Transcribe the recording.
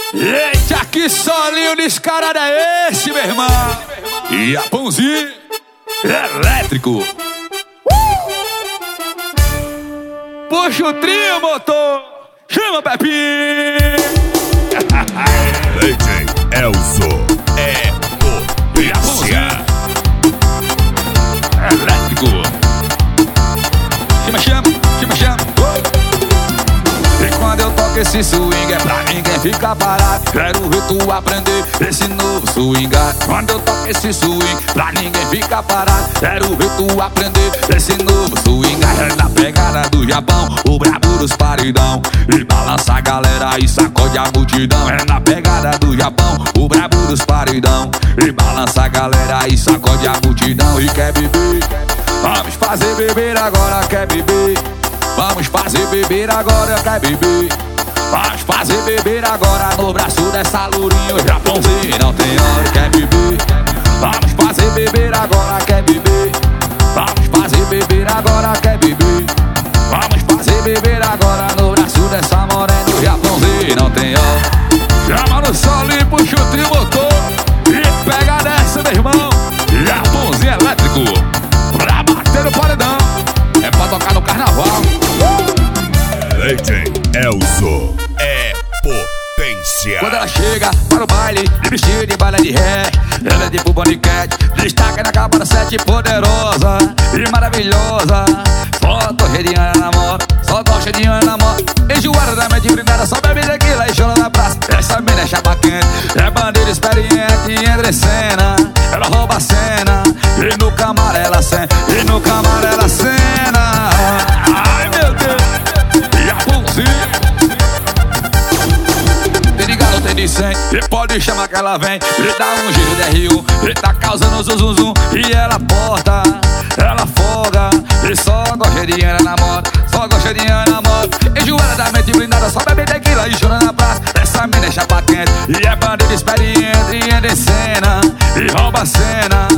Eita, que solinho descarado é esse, meu irmão? E a pãozinho elétrico. Puxa o trio, motor. Chama, Pepinho. DJ Elzo é potência. Elétrico. Chama. E quando eu toco esse swing é pra ninguém ficar parado. Quero ver tu aprender esse novo swingar. Quando eu toco esse swing pra ninguém ficar parado. Quero ver tu aprender esse novo swingar. É na pegada do Japão, o brabo dos paredão. E balança a galera e sacode a multidão. É na pegada do Japão, o brabo dos paredão. E balança a galera e sacode a multidão. E quer beber? Vamos fazer beber agora, quer beber? Vamos fazer beber agora, quer beber? Vamos fazer beber agora no braço dessa lourinha. O Japãozinho não tem hora, quer beber? Vamos fazer beber agora, quer beber? Vamos fazer beber agora, quer beber? Vamos fazer beber agora no braço dessa morena. O Japãozinho não tem hora. Chama no solo e puxa o trimotor. E pega dessa, meu irmão. Japãozinho elétrico. Pra bater no paredão. É pra tocar no carnaval. DJ Elzo é potência. Quando ela chega para o baile, de vestido de baile de ré, ela é tipo Bonnie-Cat, destaca na capa da sete, poderosa e maravilhosa. Fotorrediana na moto, só gosta de Ana na moto. Enjoada da mente brindada, só bebe tequila e chora na praça. Essa mina é chapa quente, é bandeira experiente, entra em cena, ela rouba a cena. E no camarão ela cena, e no camarão ela cena. Ai meu Deus, e a pulsinha. Tem de 100, e pode chamar que ela vem. E dá um giro de R1, e tá causando zum zum. E ela porta, ela folga. E só gosta de Ana na moto, só gosta de Ana na moto. Enjoada da mente blindada, só bebe tequila e chora na praça. Essa mina é chapa quente, e é bandeira experiente, e entra em cena, e rouba a cena.